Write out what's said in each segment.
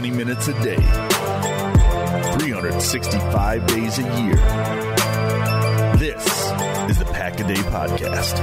20 minutes a day, 365 days a year. This is the Pack a Day Podcast.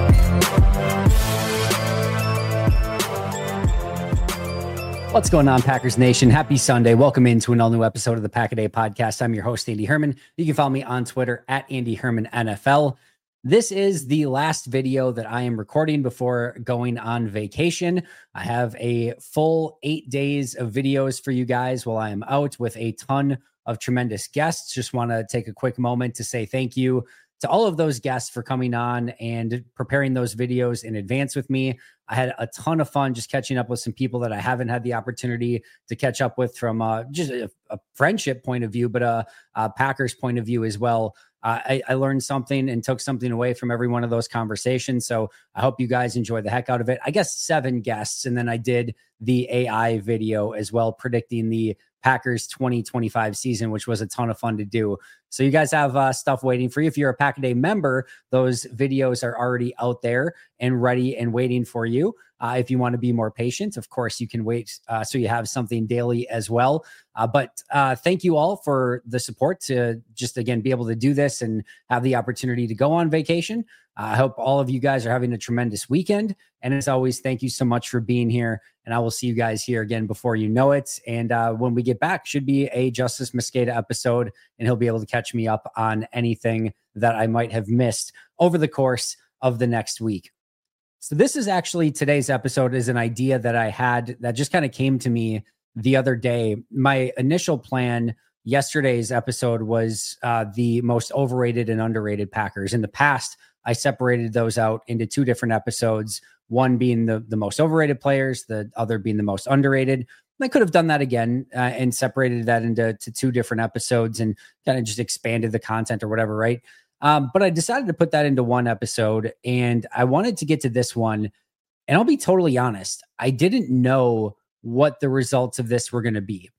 What's going on, Packers Nation? Happy Sunday. Welcome into an all-new episode of the Pack a Day Podcast. I'm your host, Andy Herman. You can follow me on Twitter at Andy Herman NFL. This is the last video that I am recording before going on vacation. I have a full 8 days of videos for you guys while I am out with a ton of tremendous guests. Just want to take a quick moment to say thank you to all of those guests for coming on and preparing those videos in advance with me. I had a ton of fun just catching up with some people that I haven't had the opportunity to catch up with from just a friendship point of view, but a Packers point of view as well. I learned something and took something away from every one of those conversations. So I hope you guys enjoy the heck out of it. I guess 7 guests. And then I did the AI video as well, predicting the Packers 2025 season, which was a ton of fun to do. So you guys have stuff waiting for you. If you're a Pack a Day member, those videos are already out there and ready and waiting for you. If you want to be more patient, of course, you can wait so you have something daily as well. But thank you all for the support to just, again, be able to do this and have the opportunity to go on vacation. I hope all of you guys are having a tremendous weekend. And as always, thank you so much for being here. And I will see you guys here again before you know it. And when we get back, should be a Justice Mosqueda episode, and he'll be able to catch me up on anything that I might have missed over the course of the next week. So this is actually, today's episode is an idea that I had that just kind of came to me the other day. My initial plan, yesterday's episode, was the most overrated and underrated Packers. In the past, I separated those out into 2 different episodes, one being the most overrated players, the other being the most underrated. I could have done that again and separated that into 2 different episodes and kind of just expanded the content or whatever, right? But I decided to put that into one episode, and I wanted to get to this one. And I'll be totally honest, I didn't know what the results of this were going to be.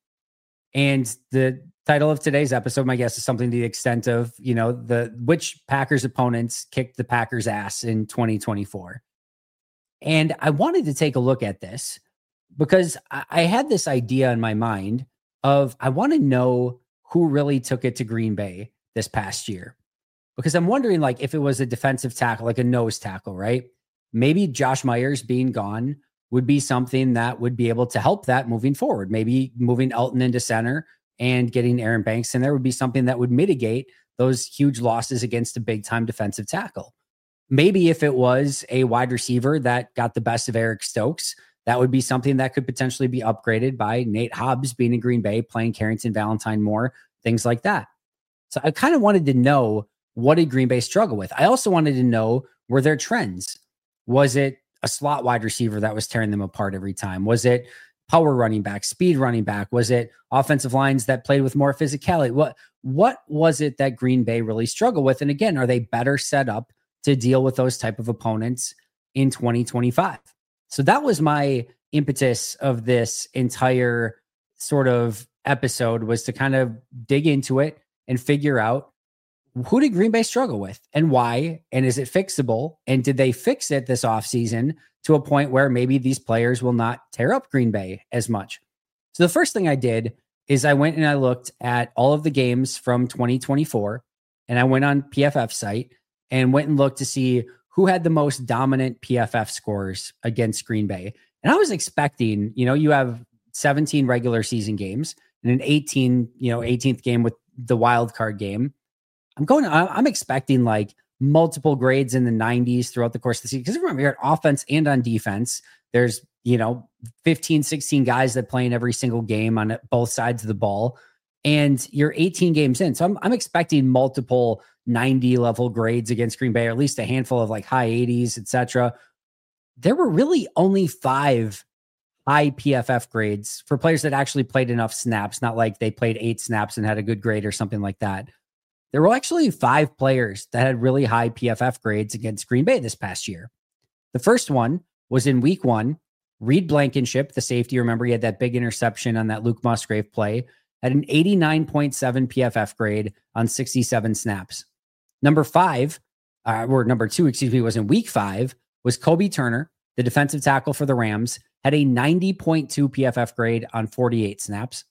And the title of today's episode, my guess, is something to the extent of, which Packers opponents kicked the Packers' ass in 2024. And I wanted to take a look at this because I had this idea in my mind of, I want to know who really took it to Green Bay this past year. Because I'm wondering, like, if it was a defensive tackle, like a nose tackle, right? Maybe Josh Myers being gone would be something that would be able to help that moving forward. Maybe moving Elton into center and getting Aaron Banks in there would be something that would mitigate those huge losses against a big-time defensive tackle. Maybe if it was a wide receiver that got the best of Eric Stokes, that would be something that could potentially be upgraded by Nate Hobbs being in Green Bay, playing Carrington Valentine more, things like that. So I kind of wanted to know, what did Green Bay struggle with? I also wanted to know, were there trends? Was it a slot wide receiver that was tearing them apart every time? Was it power running back, speed running back? Was it offensive lines that played with more physicality? What was it that Green Bay really struggled with? And again, are they better set up to deal with those type of opponents in 2025? So that was my impetus of this entire sort of episode, was to kind of dig into it and figure out, who did Green Bay struggle with and why? And is it fixable? And did they fix it this offseason to a point where maybe these players will not tear up Green Bay as much? So the first thing I did is I went and I looked at all of the games from 2024, and I went on PFF site and went and looked to see who had the most dominant PFF scores against Green Bay. And I was expecting, you have 17 regular season games and an 18th game with the wild card game. I'm expecting like multiple grades in the 90s throughout the course of the season. Because remember, you're at offense and on defense. There's, 15, 16 guys that play in every single game on both sides of the ball. And you're 18 games in. So I'm expecting multiple 90 level grades against Green Bay, or at least a handful of like high 80s, etc. There were really only 5 high PFF grades for players that actually played enough snaps, not like they played 8 snaps and had a good grade or something like that. There were actually 5 players that had really high PFF grades against Green Bay this past year. The first one was in week 1. Reed Blankenship, the safety, remember he had that big interception on that Luke Musgrave play, had an 89.7 PFF grade on 67 snaps. Number 2, was in week 5, was Kobe Turner, the defensive tackle for the Rams, had a 90.2 PFF grade on 48 snaps.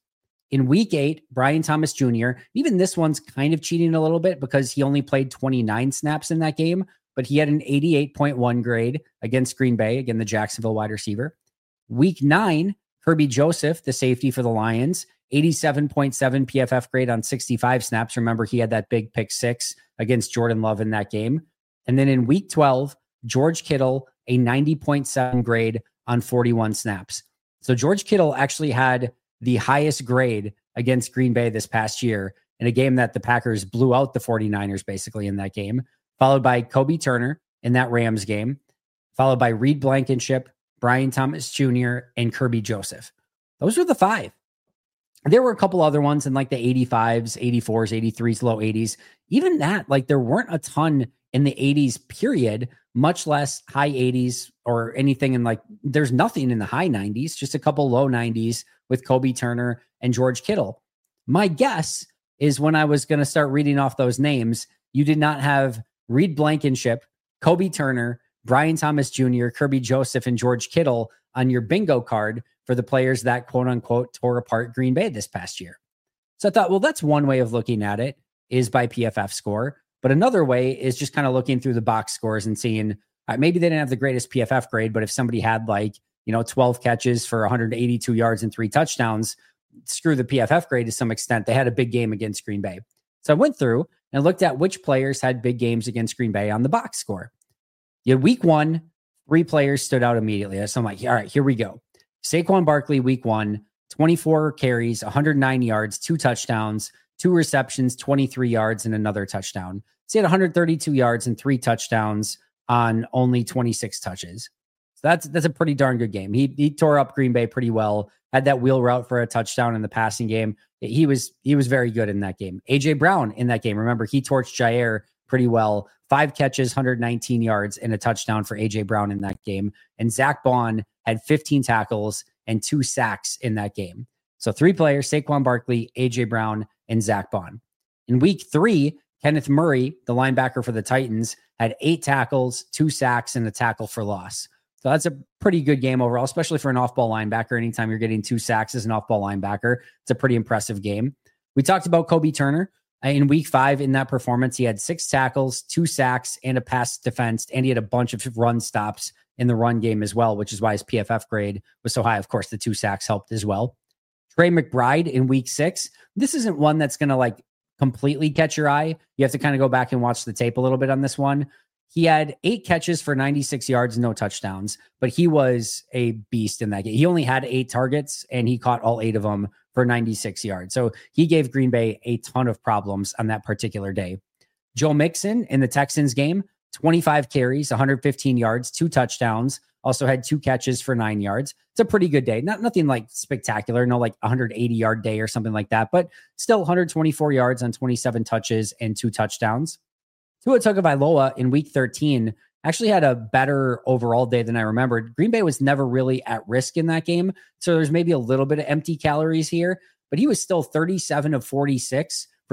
In week 8, Brian Thomas Jr., even this one's kind of cheating a little bit because he only played 29 snaps in that game, but he had an 88.1 grade against Green Bay, again, the Jacksonville wide receiver. Week 9, Kirby Joseph, the safety for the Lions, 87.7 PFF grade on 65 snaps. Remember, he had that big pick 6 against Jordan Love in that game. And then in week 12, George Kittle, a 90.7 grade on 41 snaps. So George Kittle actually had the highest grade against Green Bay this past year in a game that the Packers blew out the 49ers basically in that game, followed by Kobe Turner in that Rams game, followed by Reed Blankenship, Brian Thomas Jr., and Kirby Joseph. Those were the 5. There were a couple other ones in like the 85s, 84s, 83s, low 80s. Even that, like there weren't a ton in the 80s period, much less high 80s or anything in like, there's nothing in the high 90s, just a couple low 90s with Kobe Turner and George Kittle. My guess is when I was going to start reading off those names, you did not have Reed Blankenship, Kobe Turner, Brian Thomas Jr., Kirby Joseph, and George Kittle on your bingo card for the players that quote unquote tore apart Green Bay this past year. So I thought, well, that's one way of looking at it is by PFF score. But another way is just kind of looking through the box scores and seeing maybe they didn't have the greatest PFF grade, but if somebody had like, 12 catches for 182 yards and 3 touchdowns, screw the PFF grade to some extent. They had a big game against Green Bay. So I went through and looked at which players had big games against Green Bay on the box score. You had week 1, 3 players stood out immediately. So I'm like, all right, here we go. Saquon Barkley, week 1, 24 carries, 109 yards, 2 touchdowns, 2 receptions, 23 yards, and another touchdown. So he had 132 yards and 3 touchdowns on only 26 touches. So that's a pretty darn good game. He tore up Green Bay pretty well, had that wheel route for a touchdown in the passing game. He was very good in that game. AJ Brown in that game. Remember, he torched Jair pretty well. 5 catches, 119 yards, and a touchdown for AJ Brown in that game. And Zach Bond had 15 tackles and 2 sacks in that game. So 3 players, Saquon Barkley, AJ Brown, and Zach Bond. In week 3, Kenneth Murray, the linebacker for the Titans, had 8 tackles, 2 sacks, and a tackle for loss. So that's a pretty good game overall, especially for an off-ball linebacker. Anytime you're getting 2 sacks as an off-ball linebacker, it's a pretty impressive game. We talked about Kobe Turner. In week 5 in that performance, he had 6 tackles, 2 sacks, and a pass defense, and he had a bunch of run stops in the run game as well, which is why his PFF grade was so high. Of course, the 2 sacks helped as well. Trey McBride in week 6. This isn't one that's going to like completely catch your eye. You have to kind of go back and watch the tape a little bit on this one. He had 8 catches for 96 yards, no touchdowns, but he was a beast in that game. He only had 8 targets and he caught all 8 of them for 96 yards. So he gave Green Bay a ton of problems on that particular day. Joe Mixon in the Texans game, 25 carries, 115 yards, 2 touchdowns, also had 2 catches for 9 yards. It's a pretty good day. Nothing like spectacular, no like 180 yard day or something like that, but still 124 yards on 27 touches and 2 touchdowns. Tua Tagovailoa in week 13 actually had a better overall day than I remembered. Green Bay was never really at risk in that game, so there's maybe a little bit of empty calories here, but he was still 37 of 46 for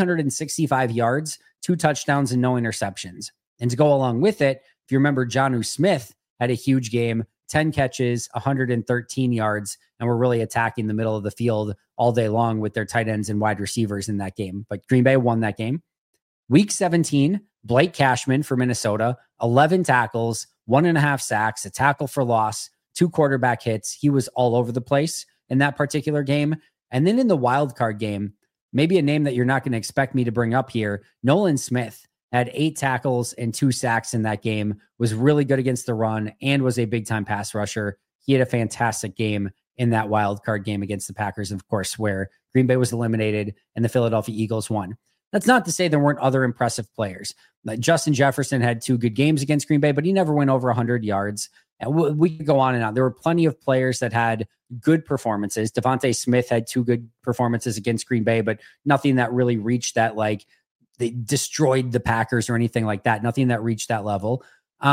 365 yards, 2 touchdowns, and no interceptions. And to go along with it, if you remember, Jonnu Smith had a huge game, 10 catches, 113 yards, and were really attacking the middle of the field all day long with their tight ends and wide receivers in that game. But Green Bay won that game. Week 17, Blake Cashman for Minnesota, 11 tackles, 1.5 sacks, a tackle for loss, 2 quarterback hits. He was all over the place in that particular game. And then in the wild card game, maybe a name that you're not going to expect me to bring up here, Nolan Smith had 8 tackles and 2 sacks in that game, was really good against the run, and was a big-time pass rusher. He had a fantastic game in that wild card game against the Packers, of course, where Green Bay was eliminated and the Philadelphia Eagles won. That's not to say there weren't other impressive players. Like Justin Jefferson had 2 good games against Green Bay, but he never went over 100 yards. And we could go on and on. There were plenty of players that had good performances. Devontae Smith had 2 good performances against Green Bay, but nothing that really reached that, like, they destroyed the Packers or anything like that. Nothing that reached that level.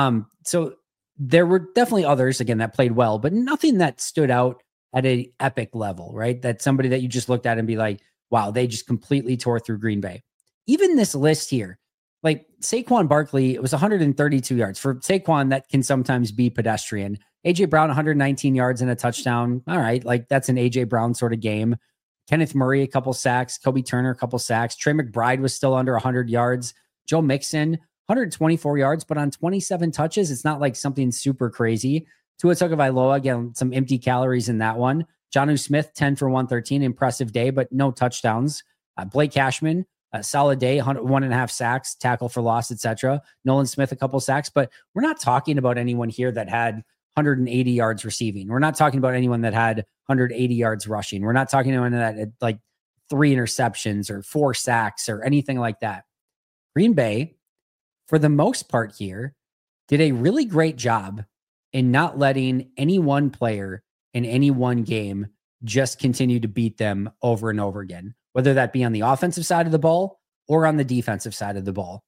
So there were definitely others, again, that played well, but nothing that stood out at an epic level, right? That somebody that you just looked at and be like, wow, they just completely tore through Green Bay. Even this list here, like Saquon Barkley, it was 132 yards. For Saquon, that can sometimes be pedestrian. AJ Brown, 119 yards and a touchdown. All right, like that's an AJ Brown sort of game. Kenneth Murray, a couple sacks. Kobe Turner, a couple sacks. Trey McBride was still under 100 yards. Joe Mixon, 124 yards, but on 27 touches, it's not like something super crazy. Tua Tagovailoa, again, some empty calories in that one. Jonnu Smith, 10 for 113, impressive day, but no touchdowns. Blake Cashman, a solid day, 1.5 sacks, tackle for loss, etc. Nolan Smith, a couple sacks, but we're not talking about anyone here that had 180 yards receiving. We're not talking about anyone that had 180 yards rushing. We're not talking about anyone that had like 3 interceptions or 4 sacks or anything like that. Green Bay, for the most part here, did a really great job in not letting any one player in any one game just continue to beat them over and over again, whether that be on the offensive side of the ball or on the defensive side of the ball.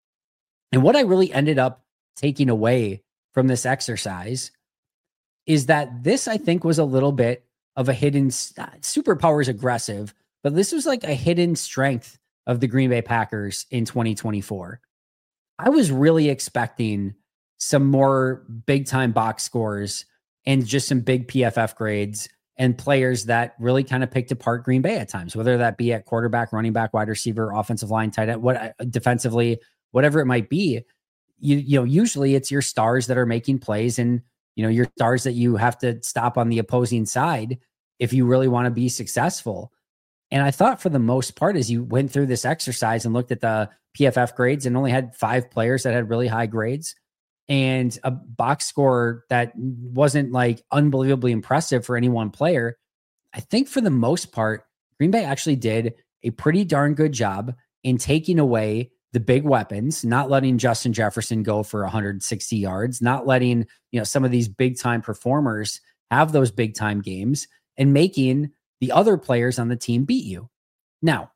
And what I really ended up taking away from this exercise is that this, I think, was a little bit of a hidden, superpower is aggressive, but this was like a hidden strength of the Green Bay Packers in 2024. I was really expecting some more big time box scores and just some big PFF grades and players that really kind of picked apart Green Bay at times, whether that be at quarterback, running back, wide receiver, offensive line, tight end, defensively, whatever it might be. You know, usually it's your stars that are making plays and, you know, your stars that you have to stop on the opposing side if you really want to be successful. And I thought for the most part, as you went through this exercise and looked at the PFF grades and only had 5 players that had really high grades and a box score that wasn't like unbelievably impressive for any one player, I think for the most part, Green Bay actually did a pretty darn good job in taking away the big weapons, not letting Justin Jefferson go for 160 yards, not letting, you know, some of these big time performers have those big time games and making the other players on the team beat you. Now,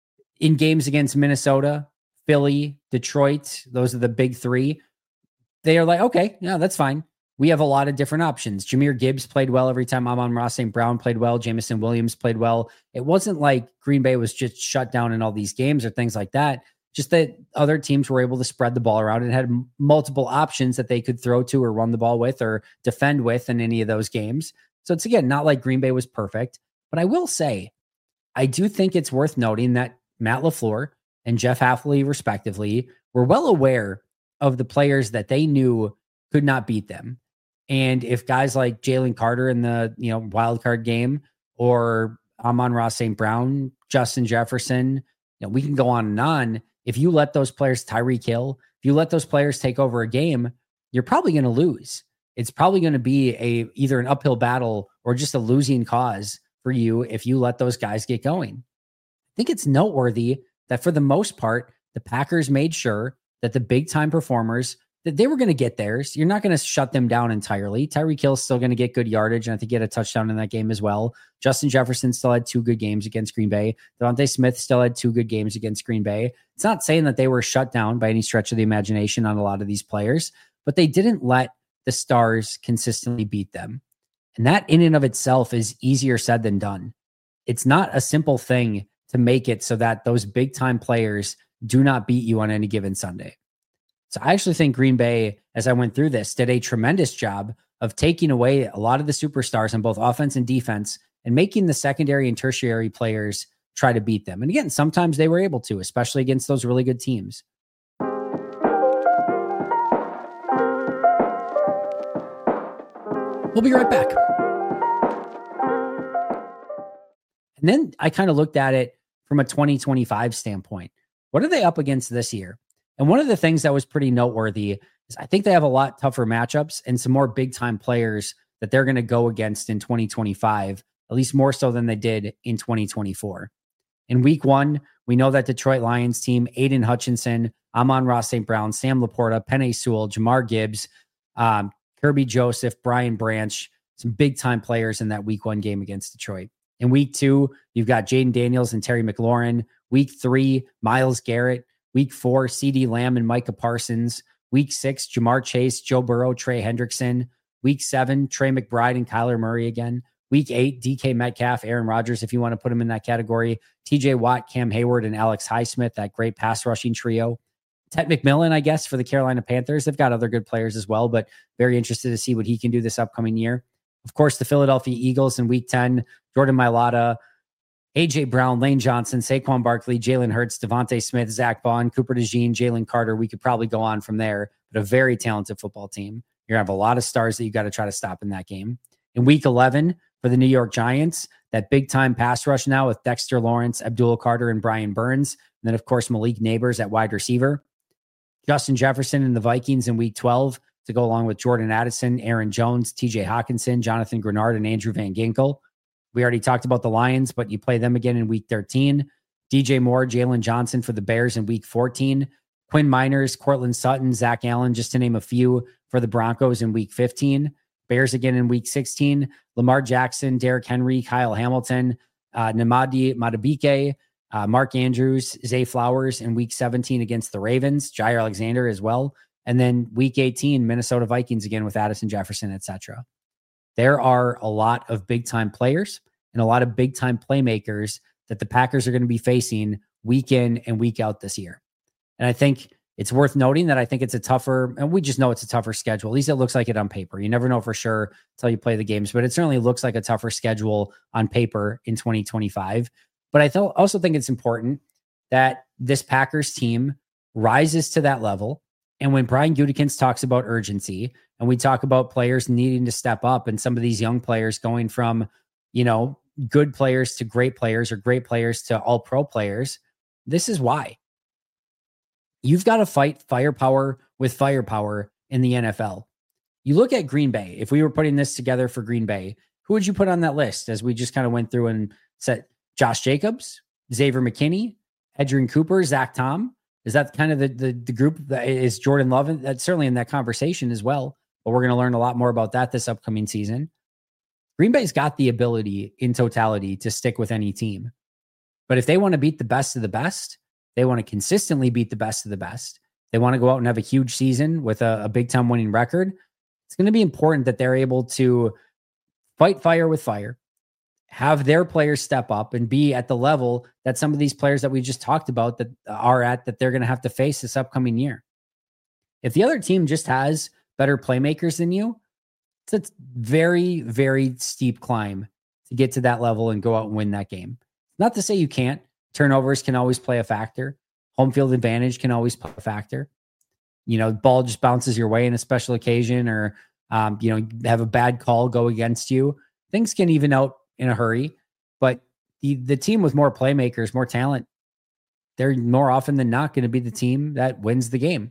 in games against Minnesota, Philly, Detroit, those are the big 3. They are like, okay, yeah, that's fine. We have a lot of different options. Jahmyr Gibbs played well every time. Amon-Ra St. Brown played well. Jameson Williams played well. It wasn't like Green Bay was just shut down in all these games or things like that. Just that other teams were able to spread the ball around and had multiple options that they could throw to or run the ball with or defend with in any of those games. So it's, again, not like Green Bay was perfect. But I will say, I do think it's worth noting that Matt LaFleur and Jeff Hafley, respectively, were well aware of the players that they knew could not beat them. And if guys like Jalen Carter in the, you know, wild card game or Amon-Ra St. Brown, Justin Jefferson, you know, we can go on and on. If you let those players, Tyreek Hill, if you let those players take over a game, you're probably going to lose. It's probably going to be either an uphill battle or just a losing cause for you if you let those guys get going. I think it's noteworthy that for the most part, the Packers made sure that the big time performers, that they were going to get theirs. You're not going to shut them down entirely. Tyreek Hill's still going to get good yardage, and I think he had a touchdown in that game as well. Justin Jefferson still had 2 good games against Green Bay. Devontae Smith still had 2 good games against Green Bay. It's not saying that they were shut down by any stretch of the imagination on a lot of these players, but they didn't let the stars consistently beat them. And that in and of itself is easier said than done. It's not a simple thing to make it so that those big time players do not beat you on any given Sunday. So I actually think Green Bay, as I went through this, did a tremendous job of taking away a lot of the superstars on both offense and defense and making the secondary and tertiary players try to beat them. And again, sometimes they were able to, especially against those really good teams. We'll be right back. And then I kind of looked at it from a 2025 standpoint. What are they up against this year? And one of the things that was pretty noteworthy is I think they have a lot tougher matchups and some more big time players that they're going to go against in 2025, at least more so than they did in 2024. In week 1, we know that Detroit Lions team, Aiden Hutchinson, Amon-Ra St. Brown, Sam Laporta, Penei Sewell, Jamar Gibbs, Kirby Joseph, Brian Branch, some big time players in that week 1 game against Detroit. In week 2, you've got Jaden Daniels and Terry McLaurin. Week 3, Myles Garrett. Week 4, CeeDee Lamb and Micah Parsons. Week 6, Jamar Chase, Joe Burrow, Trey Hendrickson. Week 7, Trey McBride and Kyler Murray again. Week 8, DK Metcalf, Aaron Rodgers, if you want to put him in that category. TJ Watt, Cam Hayward, and Alex Highsmith, that great pass rushing trio. Ted McMillan, I guess, for the Carolina Panthers. They've got other good players as well, but very interested to see what he can do this upcoming year. Of course, the Philadelphia Eagles in week 10, Jordan Mailata, A.J. Brown, Lane Johnson, Saquon Barkley, Jalen Hurts, Devontae Smith, Zach Bond, Cooper DeJean, Jalen Carter. We could probably go on from there, but a very talented football team. You're going to have a lot of stars that you got to try to stop in that game. In week 11 for the New York Giants, that big time pass rush now with Dexter Lawrence, Abdul Carter, and Brian Burns. And then, of course, Malik Neighbors at wide receiver. Justin Jefferson and the Vikings in week 12 to go along with Jordan Addison, Aaron Jones, TJ Hawkinson, Jonathan Grenard, and Andrew Van Ginkel. We already talked about the Lions, but you play them again in week 13. DJ Moore, Jalen Johnson for the Bears in week 14. Quinn Miners, Cortland Sutton, Zach Allen, just to name a few for the Broncos in week 15. Bears again in week 16. Lamar Jackson, Derrick Henry, Kyle Hamilton, Namadi Madubuike, Mark Andrews, Zay Flowers in week 17 against the Ravens, Jair Alexander as well. And then week 18, Minnesota Vikings again with Addison Jefferson, etc. There are a lot of big-time players and a lot of big-time playmakers that the Packers are going to be facing week in and week out this year. And I think it's worth noting that I think it's a tougher, and we just know it's a tougher schedule. At least it looks like it on paper. You never know for sure until you play the games, but it certainly looks like a tougher schedule on paper in 2025. But I also think it's important that this Packers team rises to that level. And when Brian Gutekunst talks about urgency, and we talk about players needing to step up, and some of these young players going from, good players to great players, or great players to all pro players, this is why. You've got to fight firepower with firepower in the NFL. You look at Green Bay. If we were putting this together for Green Bay, who would you put on that list? As we just kind of went through and said, Josh Jacobs, Xavier McKinney, Edgerrin Cooper, Zach Tom. Is that kind of the group that is Jordan Love? That's certainly in that conversation as well. But we're going to learn a lot more about that this upcoming season. Green Bay's got the ability in totality to stick with any team. But if they want to beat the best of the best, they want to consistently beat the best of the best, they want to go out and have a huge season with a big time winning record, it's going to be important that they're able to fight fire with fire, have their players step up and be at the level that some of these players that we just talked about that are at, that they're going to have to face this upcoming year. If the other team just has better playmakers than you, it's a very, very steep climb to get to that level and go out and win that game. Not to say you can't. Turnovers can always play a factor. Home field advantage can always play a factor. The ball just bounces your way in a special occasion, or, have a bad call go against you. Things can even out in a hurry, but the team with more playmakers, more talent, they're more often than not going to be the team that wins the game.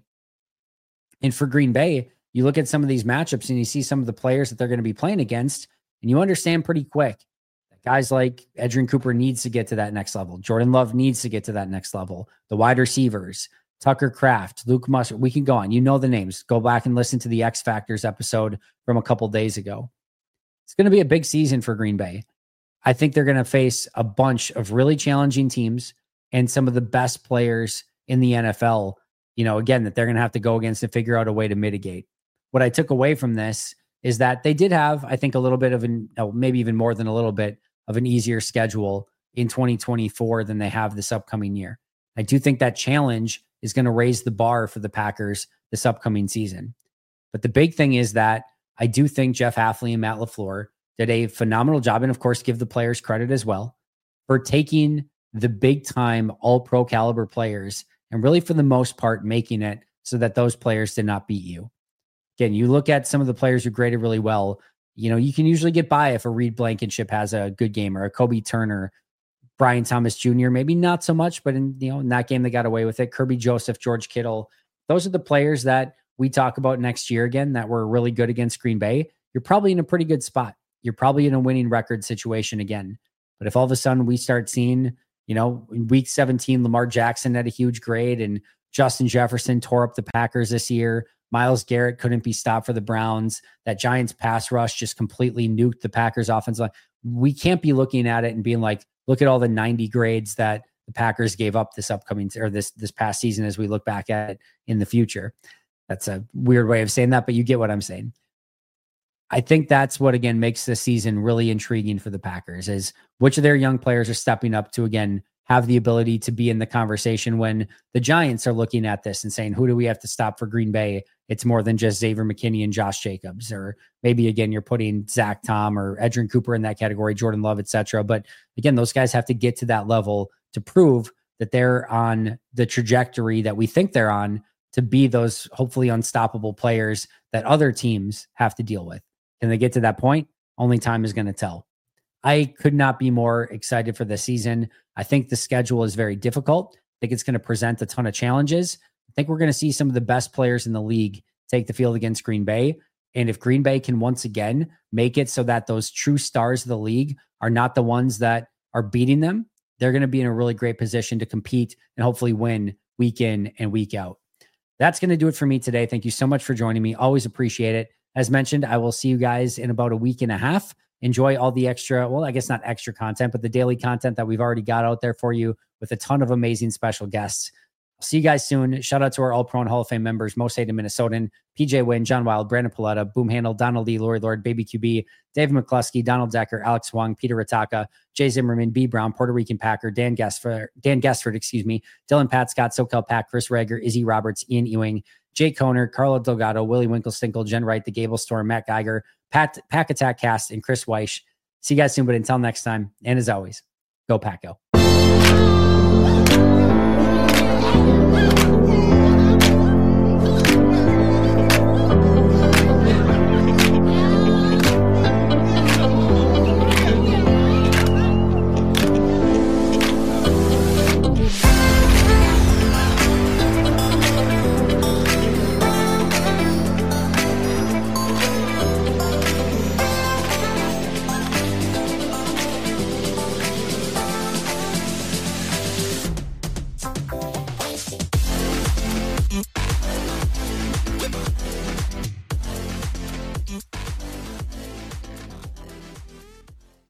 And for Green Bay, you look at some of these matchups and you see some of the players that they're going to be playing against, and you understand pretty quick that guys like Edgerrin Cooper needs to get to that next level. Jordan Love needs to get to that next level. The wide receivers, Tucker Kraft, Luke Musser, we can go on. You know the names. Go back and listen to the X Factors episode from a couple days ago. It's going to be a big season for Green Bay. I think they're going to face a bunch of really challenging teams and some of the best players in the NFL, again, that they're going to have to go against and figure out a way to mitigate. What I took away from this is that they did have, I think, a little bit of maybe even more than a little bit of an easier schedule in 2024 than they have this upcoming year. I do think that challenge is going to raise the bar for the Packers this upcoming season. But the big thing is that I do think Jeff Hafley and Matt LaFleur did a phenomenal job, and of course, give the players credit as well, for taking the big time all pro caliber players and really, for the most part, making it so that those players did not beat you. Again, you look at some of the players who graded really well, you can usually get by if a Reed Blankenship has a good game, or a Kobe Turner, Brian Thomas Jr., maybe not so much, but in that game, they got away with it. Kirby Joseph, George Kittle. Those are the players that we talk about next year again, that were really good against Green Bay. You're probably in a pretty good spot. You're probably in a winning record situation again. But if all of a sudden we start seeing, in week 17, Lamar Jackson had a huge grade, and Justin Jefferson tore up the Packers this year, Myles Garrett couldn't be stopped for the Browns, that Giants pass rush just completely nuked the Packers offense line. We can't be looking at it and being like, look at all the 90 grades that the Packers gave up this upcoming, or this past season, as we look back at it in the future. That's a weird way of saying that, but you get what I'm saying. I think that's what, again, makes this season really intriguing for the Packers, is which of their young players are stepping up to, again, have the ability to be in the conversation when the Giants are looking at this and saying, who do we have to stop for Green Bay? It's more than just Xavier McKinney and Josh Jacobs, or maybe again, you're putting Zach Tom or Edgerrin Cooper in that category, Jordan Love, etc. But again, those guys have to get to that level to prove that they're on the trajectory that we think they're on to be those hopefully unstoppable players that other teams have to deal with. Can they get to that point? Only time is going to tell. I could not be more excited for this season. I think the schedule is very difficult. I think it's going to present a ton of challenges. I think we're going to see some of the best players in the league take the field against Green Bay. And if Green Bay can once again make it so that those true stars of the league are not the ones that are beating them, they're going to be in a really great position to compete and hopefully win week in and week out. That's going to do it for me today. Thank you so much for joining me. Always appreciate it. As mentioned, I will see you guys in about a week and a half. Enjoy all the extra, well, I guess not extra content, but the daily content that we've already got out there for you with a ton of amazing special guests. I'll see you guys soon. Shout out to our All-Pro and Hall of Fame members, Most Hated Minnesotan, PJ Wynn, John Wild, Brandon Paletta, Boom Handle, Donald Lee, Lori Lord, Baby QB, David McCluskey, Donald Decker, Alex Wong, Peter Rataka, Jay Zimmerman, B. Brown, Puerto Rican Packer, Dan Gessford, Dylan Pat Scott, SoCal Pack, Chris Rager, Izzy Roberts, Ian Ewing, Jake Koner, Carlo Delgado, Willie Winkle-Stinkle, Jen Wright, The Gable Storm, Matt Geiger, Pack Attack Cast, and Chris Weish. See you guys soon, but until next time, and as always, go Pack Go.